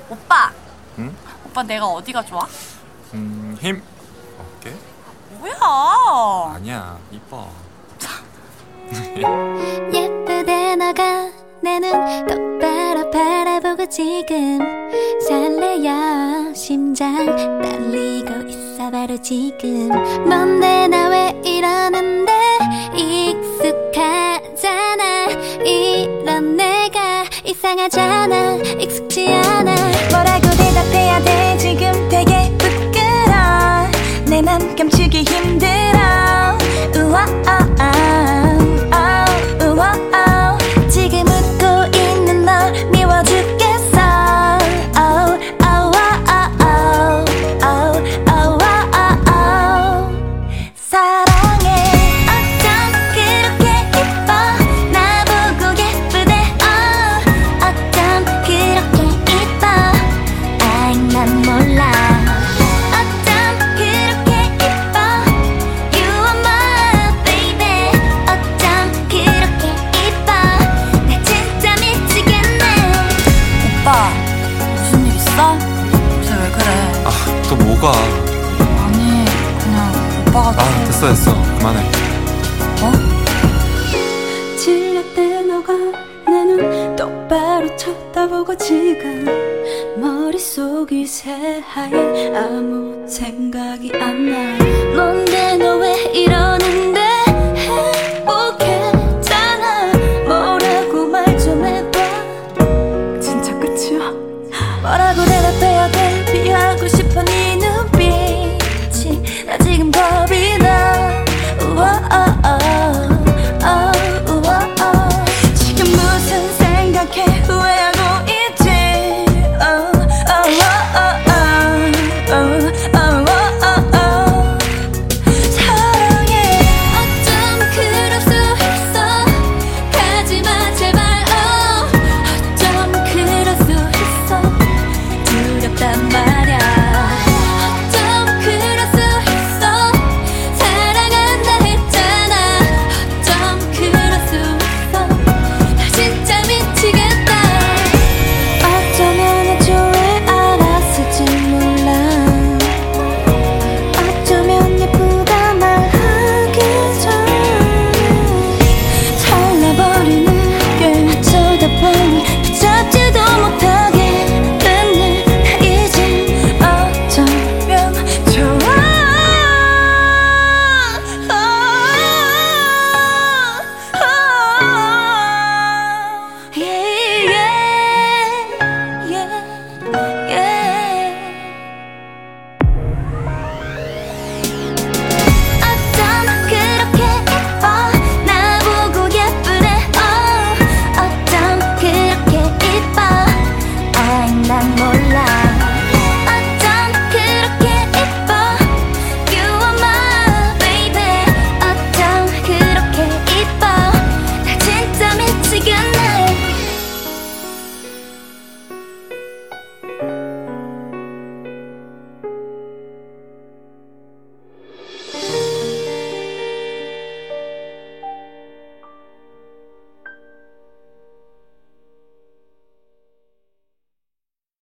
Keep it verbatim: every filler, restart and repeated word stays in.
오빠. 응? 오빠 내가 어디가 좋아? 음, 힘. 어깨? 뭐야? 아니야, 이뻐. 예쁘대 너가 내 눈 똑바로 바라보고 지금 설레여 심장 떨리고 있어 바로 지금 뭔데 나 왜 이러는데 익숙하잖아 이런 내가 이상하잖아 익숙지 않아 뭐라고 대답해야 돼 지금 되게 부끄러워 내 맘 감추기 힘들어 우와 아, 아, 아, 우와 아. 지금 웃고 있는 널 미워 죽겠어 oh, oh, oh, oh, oh, oh, oh, oh. 사랑해 어쩜 그렇게 예뻐 나보고 예쁘대 oh, 어쩜 그렇게 예뻐 아이 난 몰라 어쩜 그렇게 예뻐 You are my baby 어쩜 그렇게 예뻐 나 진짜 미치겠네 오빠 무슨 일 있어? 요새 왜 그래? 아, 또 뭐가? 아니 그냥 오빠가 좀 아, 됐어, 됐어. 그만해. 어? 질렸대 너가 내 눈 똑바로 쳐다보고 지금 머릿속이 새하얘 아무 생각이 안 나 뭔데 너 왜 이러는데